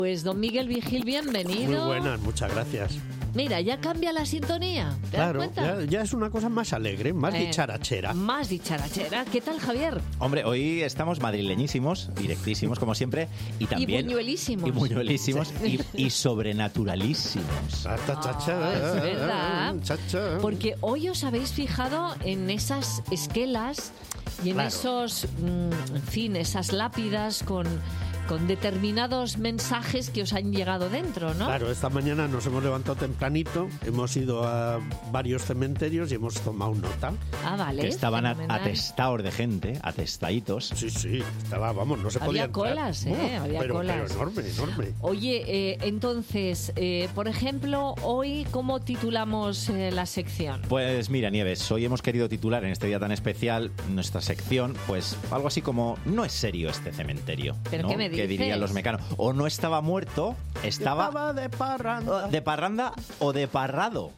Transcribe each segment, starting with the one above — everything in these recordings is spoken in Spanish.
Pues don Miguel Vigil, bienvenido. Muy buenas, muchas gracias. Mira, ya cambia la sintonía. ¿Te das cuenta? Ya es una cosa más alegre, más dicharachera. Más dicharachera. ¿Qué tal, Javier? Hombre, hoy estamos madrileñísimos, directísimos como siempre, y también... Y buñuelísimos. Y buñuelísimos, y sobrenaturalísimos. Es verdad. Porque hoy os habéis fijado en esas esquelas y en esos, en fin, esas lápidas con determinados mensajes que os han llegado dentro, ¿no? Claro, esta mañana nos hemos levantado tempranito, hemos ido a varios cementerios y hemos tomado nota. Ah, vale. Que estaban atestados de gente, atestaditos. Sí, estaba, vamos, no se podía entrar. Colas, había colas. Pero enorme. Oye, entonces, por ejemplo, hoy, ¿cómo titulamos la sección? Pues mira, Nieves, hoy hemos querido titular en este día tan especial nuestra sección, pues algo así como "No es serio este cementerio". ¿Pero ¿no? qué me dices? Que dirían los mecanos. O no estaba muerto, estaba de parranda. ¿De parranda o de parrado?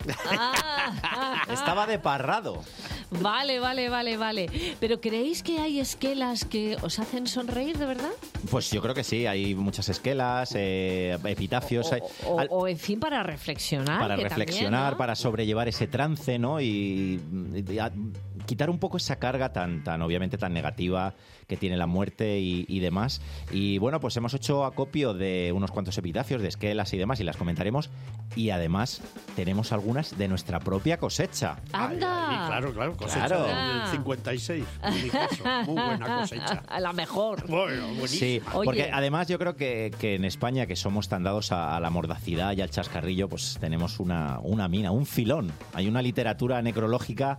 Estaba de parrado. Vale. ¿Pero creéis que hay esquelas que os hacen sonreír, de verdad? Pues yo creo que sí, hay muchas esquelas, epitafios. O en fin, para reflexionar. Para reflexionar, también, ¿no? para sobrellevar ese trance, ¿no? Y quitar un poco esa carga tan obviamente tan negativa que tiene la muerte y demás. Y bueno, pues hemos hecho acopio de unos cuantos epitafios, de esquelas y demás, y las comentaremos. Y además tenemos algunas de nuestra propia cosecha. ¡Anda! Claro, cosecha del 56. En mi caso. Muy buena cosecha. La mejor. Bueno, buenísima. Sí, porque además yo creo que en España, que somos tan dados a la mordacidad y al chascarrillo, pues tenemos una mina, un filón. Hay una literatura necrológica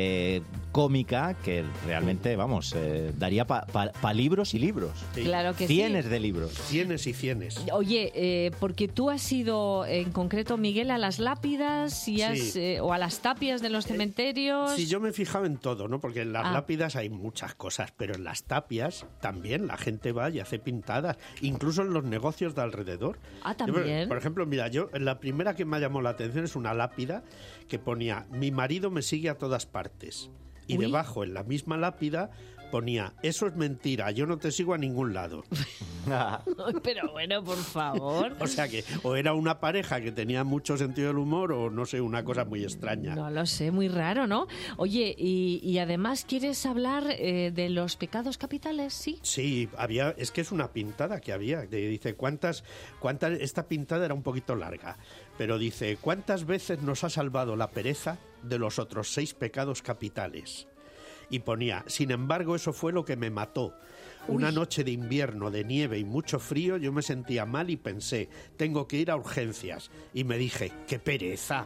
cómica que realmente, vamos, daría para libros y libros. Sí. Claro que Cienes sí. de libros. Cienes y cienes. Oye, porque tú has ido en concreto, Miguel, a las lápidas y o a las tapias de los cementerios. Sí, yo me he fijado en todo, ¿no? Porque en las lápidas hay muchas cosas, pero en las tapias también la gente va y hace pintadas, incluso en los negocios de alrededor. Ah, también. Por ejemplo, mira, la primera que me llamó la atención es una lápida que ponía: "Mi marido me sigue a todas partes". Y debajo, en la misma lápida, ponía: "Eso es mentira, yo no te sigo a ningún lado". Pero bueno, por favor. O sea que o era una pareja que tenía mucho sentido del humor o no sé, una cosa muy extraña. No lo sé, muy raro, ¿no? Oye, y además, ¿quieres hablar de los pecados capitales? Sí. Sí, es que es una pintada que había. Dice, ¿cuántas? Esta pintada era un poquito larga, pero dice: "¿Cuántas veces nos ha salvado la pereza de los otros 6 pecados capitales?". Y ponía: "Sin embargo, eso fue lo que me mató. Una noche de invierno, de nieve y mucho frío, yo me sentía mal y pensé: tengo que ir a urgencias. Y me dije: ¡qué pereza!".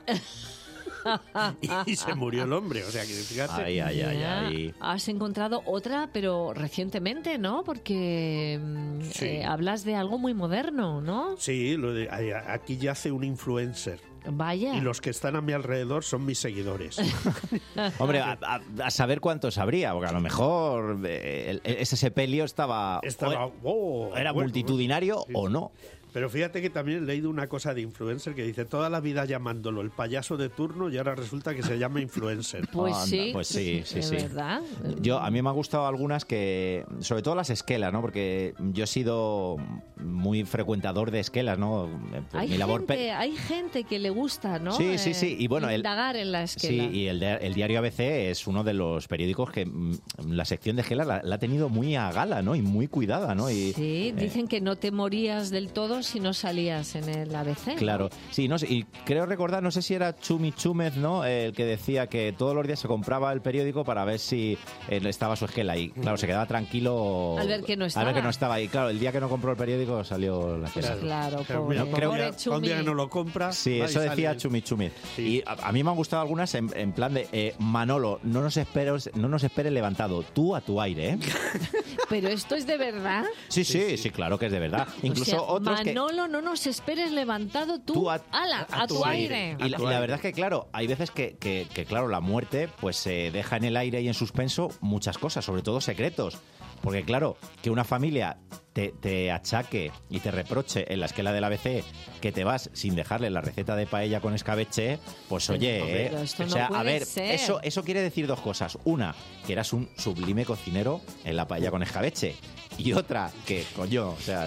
Y se murió el hombre, o sea que fíjate. Ay. Has encontrado otra, pero recientemente, ¿no? Porque hablas de algo muy moderno, ¿no? Sí, aquí yace un influencer. Vaya. Y los que están a mi alrededor son mis seguidores. Hombre, a saber cuántos habría, porque a lo mejor ese sepelio era multitudinario o no. Pero fíjate que también he leído una cosa de influencer que dice: toda la vida llamándolo el payaso de turno y ahora resulta que se llama influencer. Pues sí. Pues sí. ¿Verdad? A mí me han gustado algunas que, sobre todo las esquelas, ¿no? Porque yo he sido muy frecuentador de esquelas, ¿no? Hay gente que le gusta, ¿no? Sí. Y bueno, indagar en la esquela. Sí, y el diario ABC es uno de los periódicos que la sección de esquelas la ha tenido muy a gala, ¿no? Y muy cuidada, ¿no? Sí, dicen que no te morías del todo si no salías en el ABC. Claro, ¿no? Sí, no sé, y creo recordar, no sé si era Chumi Chúmez, ¿no? El que decía que todos los días se compraba el periódico para ver si estaba su esquela y claro, se quedaba tranquilo al ver que no estaba. Y claro, el día que no compró el periódico salió la esquela. Claro, pobre Chumi. Un día que no lo compra. Sí, eso decía Chumi Chúmez. Sí. Y a mí me han gustado algunas en plan de Manolo, no nos esperes levantado, tú a tu aire, ¿eh? Pero esto es de verdad. Sí, claro que es de verdad. Incluso otros Manolo, no nos esperes levantado, tú a tu aire. Y la verdad es que, claro, hay veces que claro, la muerte pues se deja en el aire y en suspenso muchas cosas, sobre todo secretos. Porque, claro, que una familia te achaque y te reproche en la esquela del ABC que te vas sin dejarle la receta de paella con escabeche, pues oye, esto no puede ser. Eso quiere decir dos cosas. Una, que eras un sublime cocinero en la paella con escabeche. Y otra, que, coño, o sea,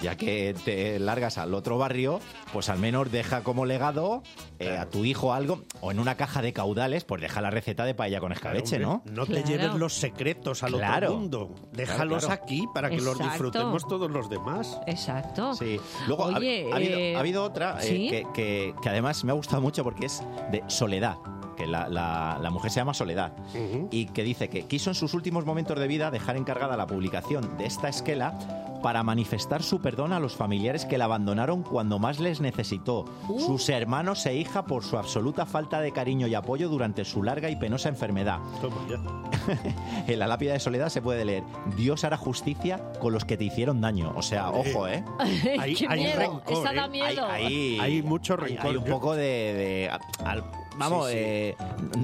ya que te largas al otro barrio, pues al menos deja como legado a tu hijo algo, o en una caja de caudales, pues deja la receta de paella con escabeche, claro, ¿no? No te lleves los secretos al otro mundo. Déjalos aquí para que los disfrutemos todos los demás. Exacto. Sí. Luego Oye, ha habido otra ¿sí? que además me ha gustado mucho porque es de Soledad, que la mujer se llama Soledad, y que dice que quiso en sus últimos momentos de vida dejar encargada la publicación de esta esquela para manifestar su perdón a los familiares que la abandonaron cuando más les necesitó, sus hermanos e hija, por su absoluta falta de cariño y apoyo durante su larga y penosa enfermedad. Toma ya. En la lápida de Soledad se puede leer: Dios hará justicia con los que te hicieron daño. O sea, ojo, ¿eh? Hay miedo. Rencor, esa da miedo. Hay mucho rencor. Hay un poco vamos, sí.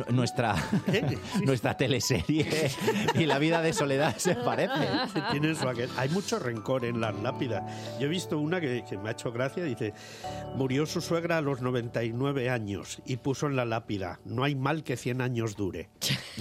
Nuestra teleserie y la vida de Soledad se parece. Tiene su aquel. Hay mucho rencor en las lápidas. Yo he visto una que me ha hecho gracia, dice: murió su suegra a los 99 años y puso en la lápida: no hay mal que 100 años dure.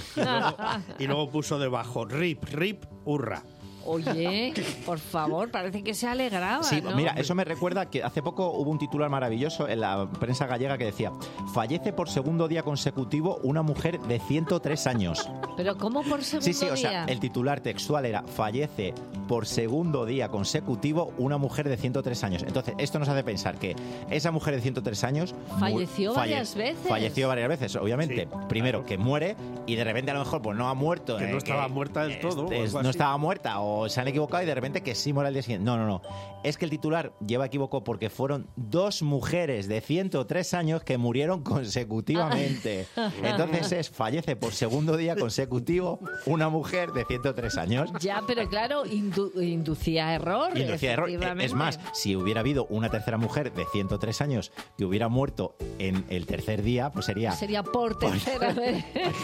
Y luego puso debajo: rip, hurra. Oye, por favor, parece que se alegraba, Sí, ¿no? mira, eso me recuerda que hace poco hubo un titular maravilloso en la prensa gallega que decía: fallece por segundo día consecutivo una mujer de 103 años. ¿Pero cómo por segundo día? Sí, o sea, el titular textual era: fallece por segundo día consecutivo una mujer de 103 años. Entonces, esto nos hace pensar que esa mujer de 103 años... Falleció varias veces. Falleció varias veces, obviamente. Sí, primero, claro. que muere, y de repente a lo mejor pues no ha muerto. Que no estaba muerta del todo. o algo No así. estaba muerta, o se han equivocado y de repente que sí muere al día siguiente. No. Es que el titular lleva equivocado porque fueron 2 mujeres de 103 años que murieron consecutivamente. Entonces fallece por segundo día consecutivo una mujer de 103 años. Ya, pero claro, inducía error. Inducía error. Efectivamente. Es más, si hubiera habido una tercera mujer de 103 años que hubiera muerto en el tercer día, pues sería por tercera vez.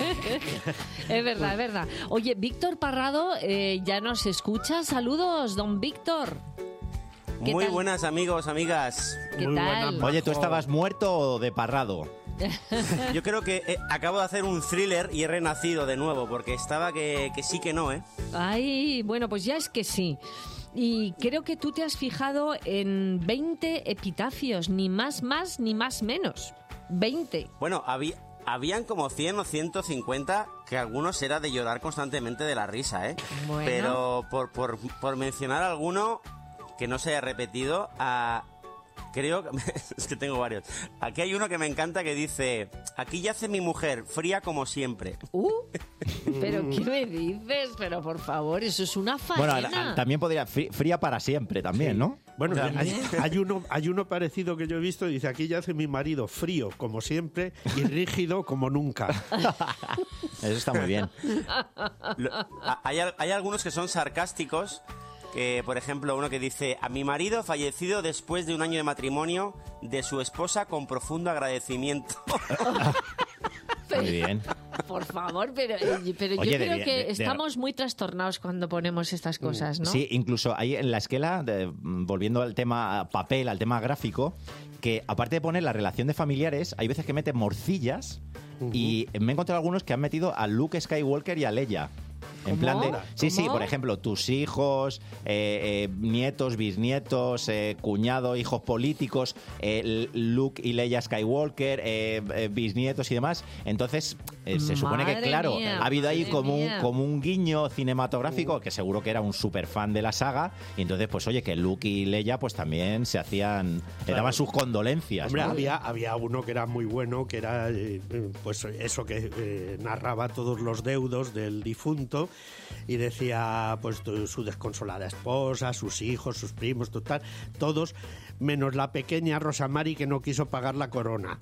Es verdad. Oye, Víctor Parrado ya nos escucha. Saludos, don Víctor. Muy tal? buenas, amigos, amigas. ¿Qué Muy tal? buena. Oye, ¿tú estabas muerto o de parrado? Yo creo que acabo de hacer un thriller y he renacido de nuevo, porque estaba que sí que no, ¿eh? Ay, bueno, pues ya es que sí. Y creo que tú te has fijado en 20 epitafios, ni más ni más menos. 20. Bueno, habían como 100 o 150 que algunos era de llorar constantemente de la risa, ¿eh? Bueno. Pero por mencionar alguno que no se haya repetido, creo que... es que tengo varios. Aquí hay uno que me encanta que dice: aquí yace mi mujer, fría como siempre. ¿Pero qué me dices? Pero por favor, eso es una faena. Bueno, también podría fría para siempre también, ¿no? Bueno, O sea, hay uno parecido que yo he visto, dice: aquí yace mi marido, frío como siempre y rígido como nunca. Eso está muy bien. Hay algunos que son sarcásticos. Por ejemplo, uno que dice: a mi marido fallecido después de un año de matrimonio, de su esposa con profundo agradecimiento. Muy bien. Por favor, pero yo Oye, creo que estamos muy trastornados cuando ponemos estas cosas, ¿no? Sí, incluso ahí en la esquela, volviendo al tema papel, al tema gráfico, que aparte de poner la relación de familiares, hay veces que meten morcillas y me he encontrado algunos que han metido a Luke Skywalker y a Leia. En plan de... Sí, ¿Cómo? por ejemplo, tus hijos, nietos, bisnietos, cuñado, hijos políticos, Luke y Leia Skywalker, bisnietos y demás. Entonces, se supone que, Madre claro, mía, ha habido ahí madre como mía. un guiño cinematográfico, que seguro que era un súper fan de la saga, y entonces, pues oye, que Luke y Leia pues también se hacían... Le daban sus condolencias. Hombre, ¿no? había uno que era muy bueno, que era pues eso que narraba todos los deudos del difunto y decía pues su desconsolada esposa, sus hijos, sus primos, total, todos, menos la pequeña Rosa Mari que no quiso pagar la corona.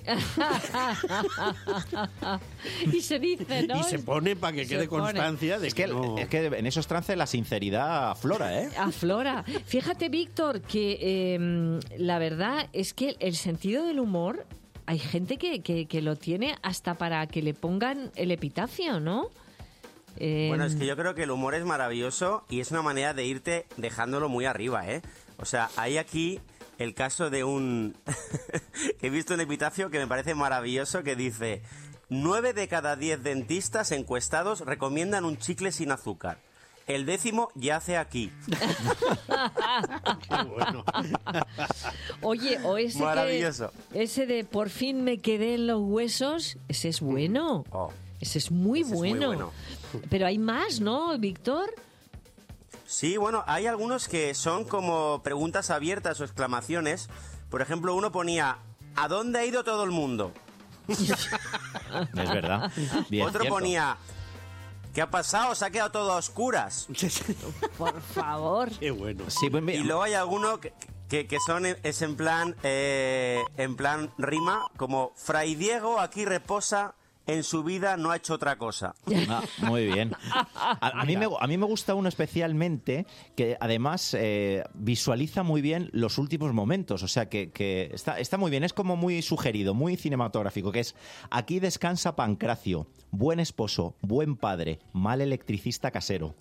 Y se dice, ¿no? Y se pone para que Se quede pone. constancia de Es que en esos trances la sinceridad aflora, ¿eh? Aflora. Fíjate, Víctor, que la verdad es que el sentido del humor, hay gente que lo tiene hasta para que le pongan el epitafio, ¿no? Bueno, es que yo creo que el humor es maravilloso y es una manera de irte dejándolo muy arriba, ¿eh? O sea, hay aquí el caso de un... que he visto un epitafio que me parece maravilloso, que dice: 9 de cada 10 dentistas encuestados recomiendan un chicle sin azúcar. el 10º yace aquí. Qué bueno. Oye, o ese, maravilloso. Ese de por fin me quedé en los huesos, ese es bueno. Ese es muy bueno. Pero hay más, ¿no, Víctor? Sí, bueno, hay algunos que son como preguntas abiertas o exclamaciones. Por ejemplo, uno ponía, ¿a dónde ha ido todo el mundo? Es verdad. Bien, otro cierto. ponía, ¿qué ha pasado? ¿Se ha quedado todo a oscuras? Por favor. Qué bueno. Sí, pues, Y luego hay algunos que son es en plan rima, como Fray Diego aquí reposa, en su vida no ha hecho otra cosa. Ah, muy bien. A mí me gusta uno especialmente que además visualiza muy bien los últimos momentos. O sea, que está muy bien. Es como muy sugerido, muy cinematográfico, que es: aquí descansa Pancracio, buen esposo, buen padre, mal electricista casero.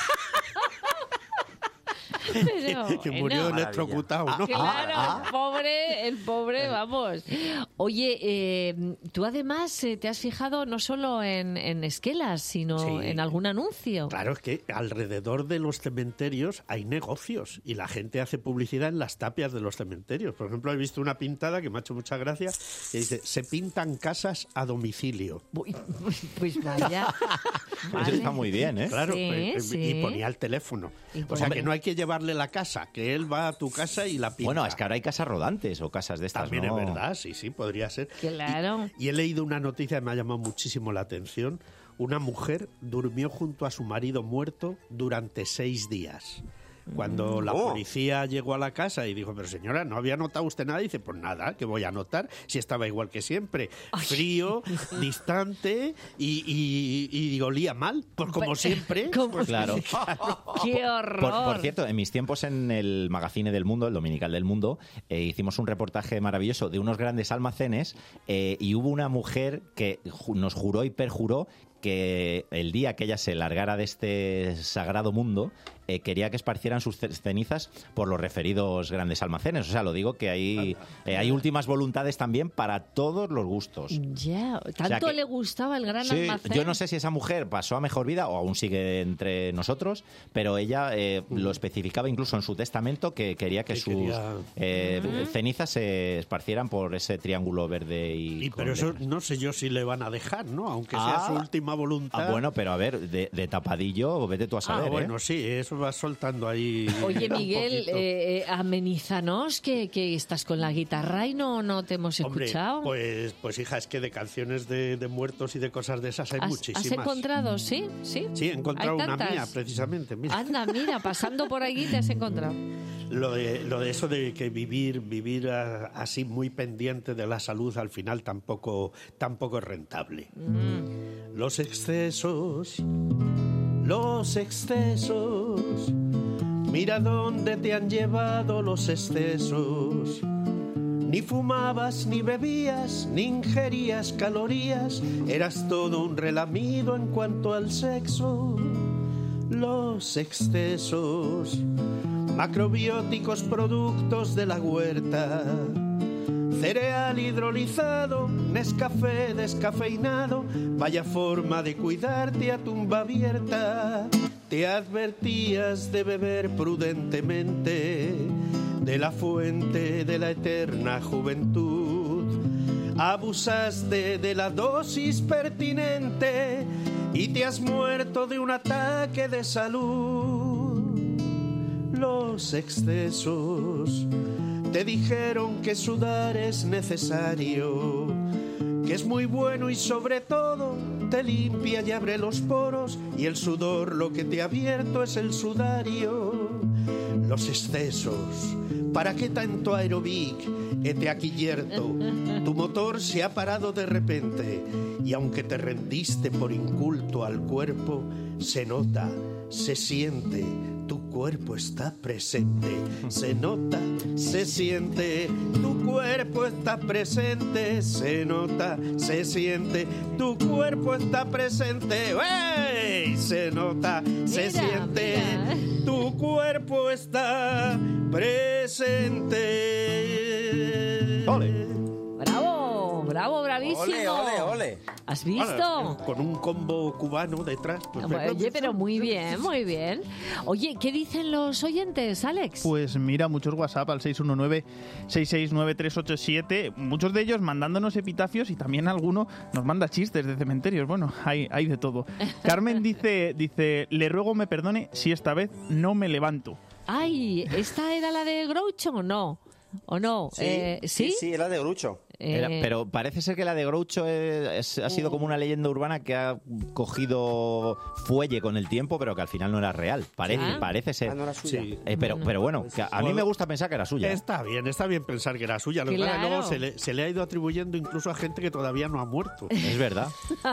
Pero, Que murió electrocutado, ¿no? Claro, el pobre, vamos. Oye, tú además te has fijado no solo en esquelas, sino Sí. en algún anuncio. Claro, es que alrededor de los cementerios hay negocios y la gente hace publicidad en las tapias de los cementerios. Por ejemplo, he visto una pintada que me ha hecho mucha gracia que dice, se pintan casas a domicilio. Uy, pues vaya. Eso está muy bien, ¿eh? Claro, Sí, sí. y ponía el teléfono. O sea, que no hay que llevarle la casa, que él va a tu casa y la pinta. Bueno, es que ahora hay casas rodantes o casas de estas, También ¿no? es verdad, sí, podría ser. Claro. Y he leído una noticia que me ha llamado muchísimo la atención. Una mujer durmió junto a su marido muerto durante 6 días. Cuando la policía llegó a la casa y dijo, pero señora, ¿no había notado usted nada? Y dice, pues nada, ¿qué voy a notar? Si estaba igual que siempre. Frío, distante y olía mal, pues como siempre. ¿Cómo? Claro. ¡Qué horror! Por cierto, en mis tiempos en el Magazine del Mundo, el Dominical del Mundo, hicimos un reportaje maravilloso de unos grandes almacenes y hubo una mujer que nos juró y perjuró que el día que ella se largara de este sagrado mundo, quería que esparcieran sus cenizas por los referidos grandes almacenes. O sea, lo digo que hay últimas voluntades también para todos los gustos. Ya, tanto O sea que- le gustaba el gran Sí, almacén. yo no sé si esa mujer pasó a mejor vida o aún sigue entre nosotros, pero ella lo especificaba incluso en su testamento que quería que sus cenizas se esparcieran por ese triángulo verde y Pero eso no sé yo si le van a dejar, ¿no? Aunque sea su última voluntad. bueno, pero a ver, de tapadillo, vete tú a saber, bueno, sí, eso va soltando ahí. Oye, un Miguel, poquito. amenízanos, que estás con la guitarra y no te hemos Hombre, escuchado. pues hija, es que de canciones de muertos y de cosas de esas hay muchísimas. ¿Has encontrado? Sí. Sí, he encontrado Hay una tantas. mía, precisamente. Mira. Anda, mira, pasando por aquí te has encontrado. Lo de eso de que vivir así muy pendiente de la salud al final tampoco es rentable. Los excesos, mira dónde te han llevado los excesos. Ni fumabas, ni bebías, ni ingerías calorías, eras todo un relamido en cuanto al sexo. Los excesos, macrobióticos productos de la huerta, cereal hidrolizado, Nescafé descafeinado, vaya forma de cuidarte a tumba abierta. Te advertías de beber prudentemente de la fuente de la eterna juventud. Abusaste de la dosis pertinente y te has muerto de un ataque de salud. Los excesos te dijeron que sudar es necesario, que es muy bueno y sobre todo te limpia y abre los poros, y el sudor lo que te ha abierto es el sudario. Los excesos, ¿para qué tanto aerobic? Hete aquí yerto, tu motor se ha parado de repente, y aunque te rendiste por inculto al cuerpo, se nota, se siente, tu cuerpo está presente. Se nota, se siente, tu cuerpo está presente. Se nota, se siente, tu cuerpo está presente. ¡Ey! Se nota, se siente, tu cuerpo está presente. ¡Bravo! bravo, bravísimo. Ole, ole, ole. ¿Has visto? Ahora, con un combo cubano detrás. Pues, Oye, pero muy bien, muy bien. Oye, ¿qué dicen los oyentes, Alex? Pues mira, muchos WhatsApp al 619-669-387, muchos de ellos mandándonos epitafios y también alguno nos manda chistes de cementerios. Bueno, hay de todo. Carmen dice, le ruego me perdone si esta vez no me levanto. Ay, ¿esta era la de Groucho o no? ¿O no? Sí, era de Groucho. Pero parece ser que la de Groucho ha sido como una leyenda urbana que ha cogido fuelle con el tiempo, pero que al final no era real. Parece ser. No era suya. Sí. Pero bueno, que a mí me gusta pensar que era suya. Está bien pensar que era suya. Lo que pasa es que luego se le ha ido atribuyendo incluso a gente que todavía no ha muerto. Es verdad.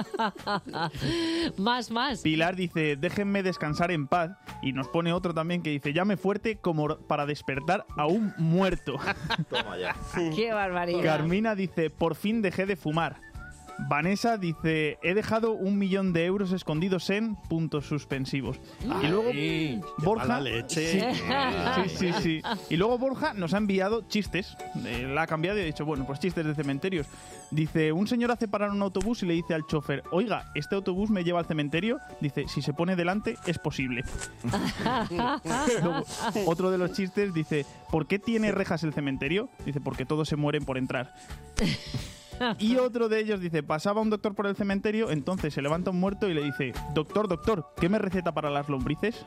Más. Pilar dice, déjenme descansar en paz. Y nos pone otro también que dice, llame fuerte como para despertar a un muerto. Toma ya. ¡Qué barbaridad! Carmina dice, por fin dejé de fumar. Vanessa dice, he dejado 1 millón de euros escondidos en puntos suspensivos. Y luego Borja, mala leche. sí. Y luego Borja nos ha enviado chistes. La ha cambiado y ha dicho, bueno, pues chistes de cementerios. Dice, un señor hace parar un autobús y le dice al chofer, oiga, ¿este autobús me lleva al cementerio? Dice, si se pone delante, es posible. Luego, otro de los chistes dice, ¿por qué tiene rejas el cementerio? Dice, porque todos se mueren por entrar. Y otro de ellos dice, pasaba un doctor por el cementerio, entonces se levanta un muerto y le dice, doctor, ¿qué me receta para las lombrices?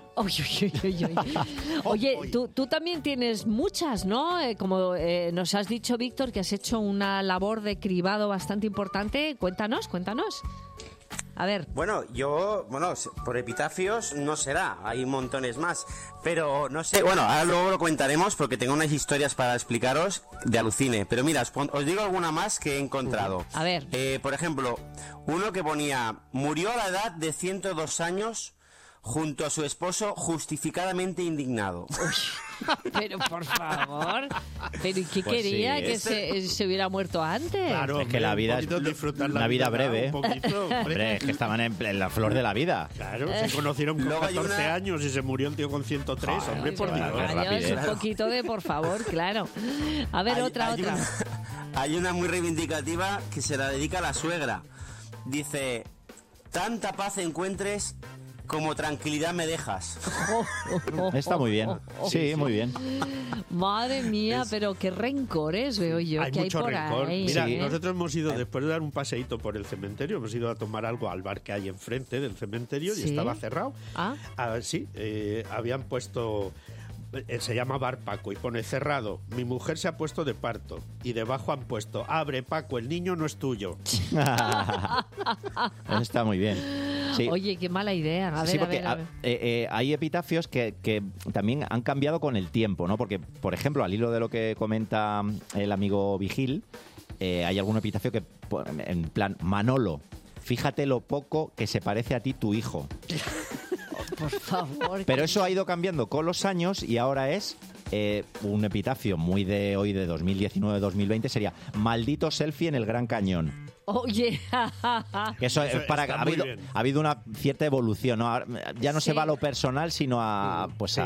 Oye, tú también tienes muchas, ¿no? Como nos has dicho, Víctor, que has hecho una labor de cribado bastante importante. Cuéntanos. A ver. Bueno, por epitafios no será, hay montones más, pero no sé, bueno, ahora luego lo comentaremos porque tengo unas historias para explicaros de alucine, pero mira, os digo alguna más que he encontrado. A ver. Por ejemplo, uno que ponía, murió a la edad de 102 años junto a su esposo justificadamente indignado. Pero por favor, ¿pero qué Pues quería? sí, ¿Que se hubiera muerto antes? Claro, Es que la vida es una vida breve. Un poquito, Hombre, es que estaban en la flor de la vida. Claro, se conocieron con Luego hay 14 años y se murió el tío con 103. Joder, hombre, por Dios. rapidez. Un poquito de por favor, claro. A ver, otra. Hay una muy reivindicativa que se la dedica a la suegra. Dice, tanta paz encuentres como tranquilidad me dejas. Está muy bien. Sí, muy bien. Madre mía, pero qué rencores veo yo Hay que mucho hay por rencor. ahí. Mira, ¿eh? nosotros hemos ido, después de dar un paseíto por el cementerio, hemos ido a tomar algo al bar que hay enfrente del cementerio y ¿Sí? estaba cerrado. Sí, Habían puesto... se llama Bar Paco y pone cerrado, mi mujer se ha puesto de parto y debajo han puesto, abre Paco, el niño no es tuyo. Está muy bien. Sí. Oye, qué mala idea. A ver. Hay epitafios que también han cambiado con el tiempo, ¿no? Porque, por ejemplo, al hilo de lo que comenta el amigo Vigil, hay algún epitafio que, en plan, Manolo, fíjate lo poco que se parece a ti tu hijo. Por favor. Pero eso ha ido cambiando con los años y ahora es un epitafio muy de hoy, de 2019-2020, sería maldito selfie en el Gran Cañón. Oye. Eso es para está ha muy habido, bien. ha habido una cierta evolución, ¿no? Ya no se Sí. va a lo personal, sino a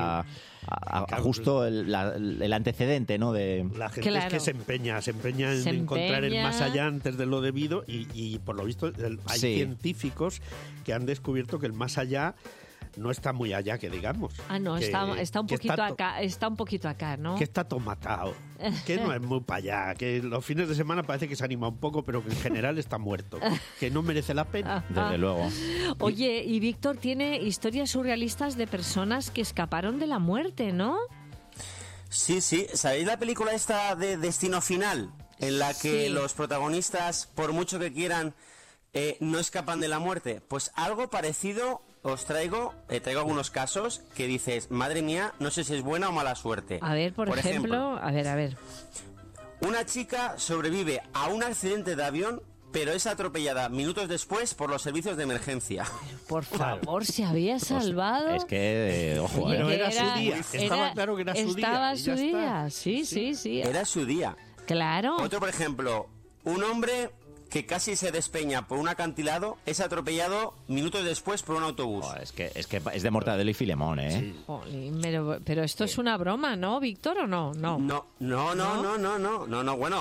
justo el antecedente, ¿no? De La gente Claro. es que se empeña en encontrar el más allá antes de lo debido y por lo visto hay Sí. científicos que han descubierto que el más allá no está muy allá, que digamos. No, que, está un que poquito está acá, está un poquito acá, ¿no? Que está tomatado, que no es muy para allá, que los fines de semana parece que se anima un poco, pero que en general está muerto, que no merece la pena. desde luego. Oye, y Víctor tiene historias surrealistas de personas que escaparon de la muerte, ¿no? Sí, ¿sabéis la película esta de Destino Final? En la que Sí. los protagonistas, por mucho que quieran, no escapan de la muerte. Pues algo parecido os traigo algunos casos que dices, madre mía, no sé si es buena o mala suerte. A ver, por ejemplo, a ver. Una chica sobrevive a un accidente de avión, pero es atropellada minutos después por los servicios de emergencia. Por favor, se había salvado. Es que, ojo, Oye, Pero que era su día, estaba claro que era su día. Estaba y su ya día, está. sí. Era su día. Claro. Otro, por ejemplo, un hombre que casi se despeña por un acantilado es atropellado minutos después por un autobús. es que es de Mortadelo y Filemón, ¿eh? Sí. Jolín, pero esto es una broma, ¿no, Víctor, o no? No. No, bueno,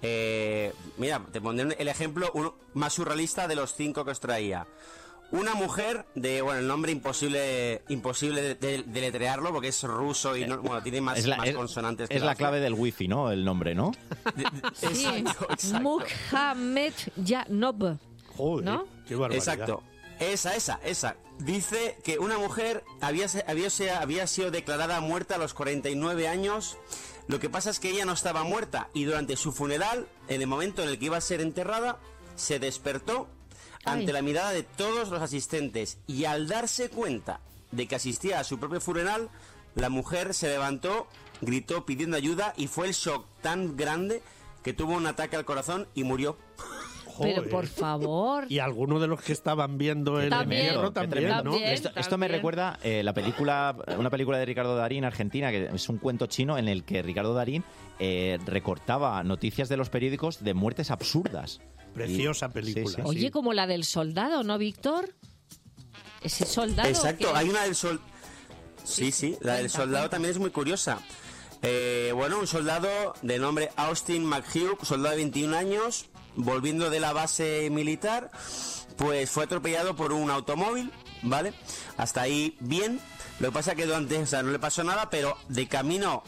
Mira, te pondré el ejemplo más surrealista de los 5 que os traía. Una mujer de, bueno, el nombre imposible de deletrearlo porque es ruso y tiene más consonantes que es la clave del wifi, ¿no? El nombre, ¿no? Sí, exacto. Muhammad Yanob. Joder, ¿no? Qué barbaridad. Exacto. Esa. Dice que una mujer había sido declarada muerta a los 49 años. Lo que pasa es que ella no estaba muerta y durante su funeral, en el momento en el que iba a ser enterrada, se despertó ante la mirada de todos los asistentes y al darse cuenta de que asistía a su propio funeral, la mujer se levantó, gritó pidiendo ayuda y fue el shock tan grande que tuvo un ataque al corazón y murió. Joder. Pero por favor. Y algunos de los que estaban viendo el entierro también, ¿no? Esto me recuerda una película de Ricardo Darín, argentina, que es un cuento chino en el que Ricardo Darín recortaba noticias de los periódicos de muertes absurdas. Preciosa película. Sí. Oye, como la del soldado, ¿no, Víctor? Ese soldado. Exacto, hay una del soldado. Sí, la del soldado también es muy curiosa. Un soldado de nombre Austin McHugh, soldado de 21 años, volviendo de la base militar, pues fue atropellado por un automóvil, ¿vale? Hasta ahí bien. Lo que pasa es que no le pasó nada, pero de camino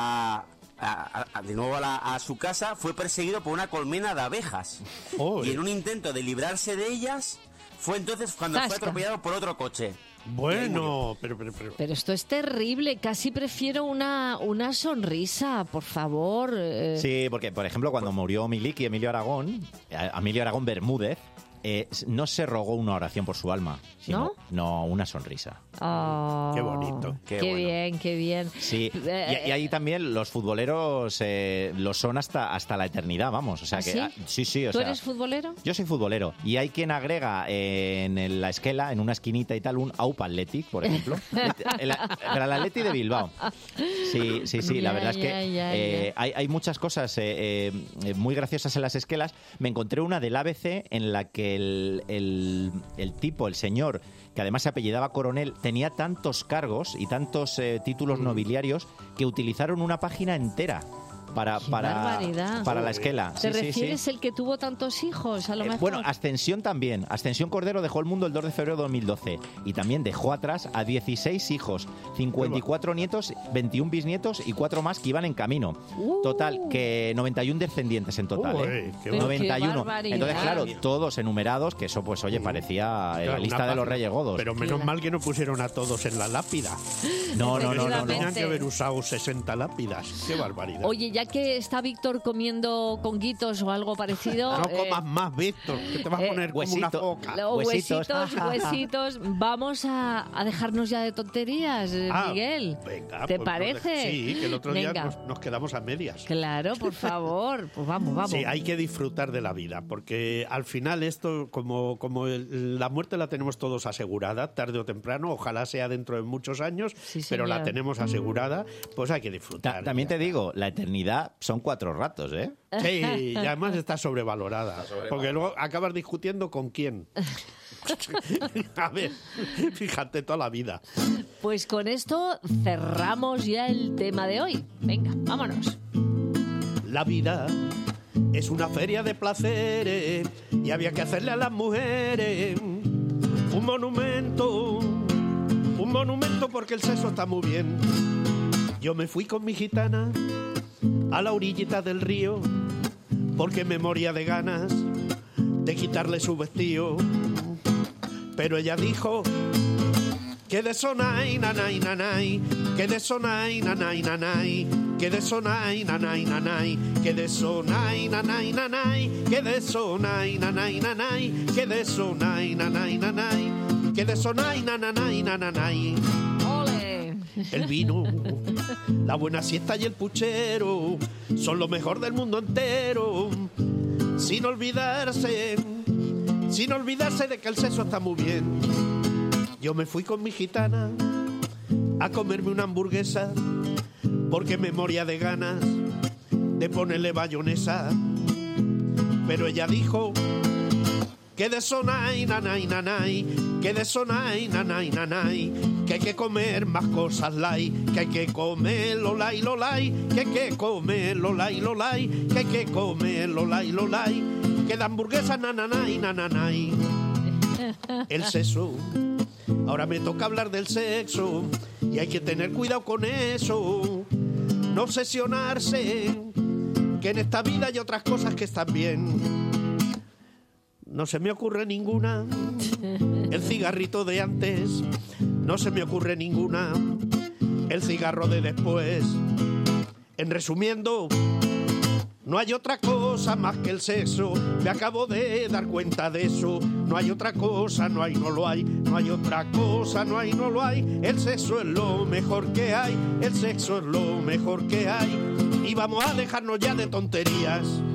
de nuevo a su casa fue perseguido por una colmena de abejas. Y en un intento de librarse de ellas fue entonces cuando fue atropellado por otro coche. Bueno, pero esto es terrible. Casi prefiero una sonrisa, por favor. Sí, porque, por ejemplo, cuando murió Miliki, Emilio Aragón Bermúdez, no se rogó una oración por su alma, sino una sonrisa. Oh, qué bonito. Qué bien, qué bien. Sí, y ahí también los futboleros lo son hasta la eternidad, vamos. O sea que sí. ¿Tú eres futbolero? Yo soy futbolero. Y hay quien agrega en la esquela, en una esquinita y tal, un AUPA Athletic, por ejemplo. el Athletic de Bilbao. Sí. La verdad es que hay muchas cosas muy graciosas en las esquelas. Me encontré una del ABC en la que el tipo, el señor, que además se apellidaba Coronel, tenía tantos cargos y tantos títulos nobiliarios que utilizaron una página entera para la esquela. ¿Te refieres el que tuvo tantos hijos, a lo mejor? Bueno, Ascensión también. Ascensión Cordero dejó el mundo el 2 de febrero de 2012 y también dejó atrás a 16 hijos, 54 nietos, 21 bisnietos y 4 más que iban en camino. Total, que 91 descendientes en total. 91. Entonces, claro, todos enumerados, que eso, pues, oye, parecía la lista de los Reyes Godos. Pero menos mal que no pusieron a todos en la lápida. No. Tenían que haber usado 60 lápidas. Qué barbaridad. Oye, ya que está Víctor comiendo conguitos o algo parecido... No comas más, Víctor, que te vas a poner como una foca. Huesitos. Vamos a dejarnos ya de tonterías, Miguel. Venga, ¿Te parece? Sí, que el otro día nos quedamos a medias. Claro, por favor. Pues vamos. Sí, hay que disfrutar de la vida, porque al final esto, como la muerte la tenemos todos asegurada, tarde o temprano, ojalá sea dentro de muchos años, pero la tenemos asegurada, pues hay que disfrutar. También te digo, la eternidad son 4 ratos, ¿eh? Sí, y además está sobrevalorada. Porque luego acabas discutiendo con quién. A ver, fíjate toda la vida. Pues con esto cerramos ya el tema de hoy. Venga, vámonos. La vida es una feria de placeres y había que hacerle a las mujeres un monumento porque el sexo está muy bien. Yo me fui con mi gitana a la orillita del río porque me moría de ganas de quitarle su vestido, pero ella dijo que de sonai nanai nanai, que de sonai nanai nanai, que de sonai nanai nanai, que de sonai nanai nanai, que de sonai nanai nanai, que de sonai nanai nanai, que de sonai nanai nanai. El vino, la buena siesta y el puchero son lo mejor del mundo entero. Sin olvidarse de que el sexo está muy bien. Yo me fui con mi gitana a comerme una hamburguesa porque me moría de ganas de ponerle bayonesa. Pero ella dijo que de sonai nanai nanai, que de sonai nanai nanai, que hay que comer más cosas light, que hay que comer lo light, que hay que comer lo light, que hay que comer lo light, que la hamburguesa nananay. El sexo, ahora me toca hablar del sexo y hay que tener cuidado con eso, no obsesionarse, que en esta vida hay otras cosas que están bien. No se me ocurre ninguna, el cigarrito de antes, no se me ocurre ninguna, el cigarro de después. En resumiendo, no hay otra cosa más que el sexo, me acabo de dar cuenta de eso. No hay otra cosa, no hay, no lo hay, no hay otra cosa, no hay, no lo hay. El sexo es lo mejor que hay, el sexo es lo mejor que hay. Y vamos a dejarnos ya de tonterías.